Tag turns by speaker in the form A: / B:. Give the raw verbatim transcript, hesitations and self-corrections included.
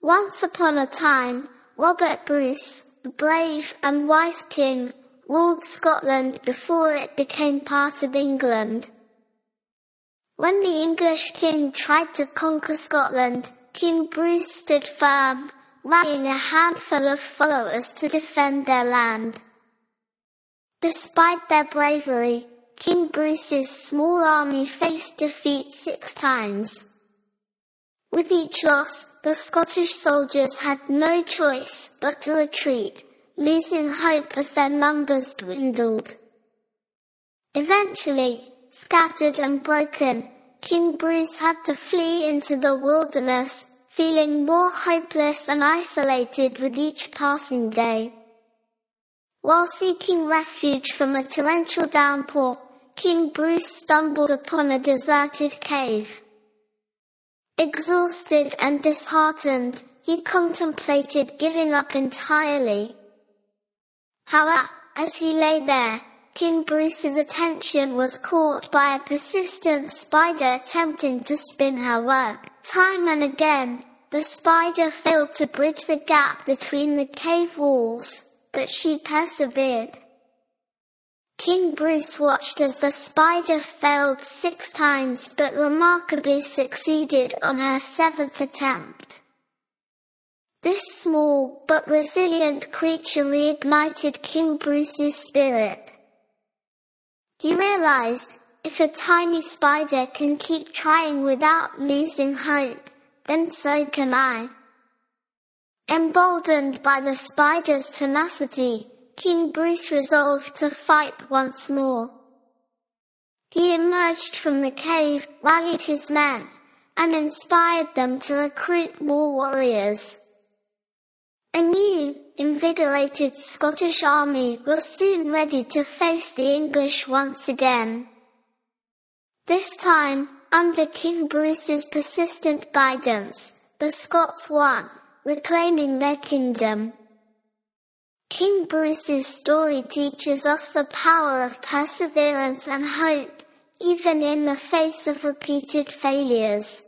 A: Once upon a time, Robert Bruce, a brave and wise king, ruled Scotland before it became part of England. When the English king tried to conquer Scotland, King Bruce stood firm, rallying a handful of followers to defend their land. Despite their bravery, King Bruce's small army faced defeat six times. With each loss, the Scottish soldiers had no choice but to retreat, losing hope as their numbers dwindled. Eventually, scattered and broken, King Bruce had to flee into the wilderness, feeling more hopeless and isolated with each passing day. While seeking refuge from a torrential downpour, King Bruce stumbled upon a deserted cave. Exhausted and disheartened, he contemplated giving up entirely. However, as he lay there, King Bruce's attention was caught by a persistent spider attempting to spin her web. Time and again, the spider failed to bridge the gap between the cave walls, but she persevered. King Bruce watched as the spider failed six times but remarkably succeeded on her seventh attempt. This small but resilient creature reignited King Bruce's spirit. He realized, if a tiny spider can keep trying without losing hope, then so can I. Emboldened by the spider's tenacity, King Bruce resolved to fight once more. He emerged from the cave, rallied his men, and inspired them to recruit more warriors. A new, invigorated Scottish army was soon ready to face the English once again. This time, under King Bruce's persistent guidance, the Scots won, reclaiming their kingdom. King Bruce's story teaches us the power of perseverance and hope, even in the face of repeated failures.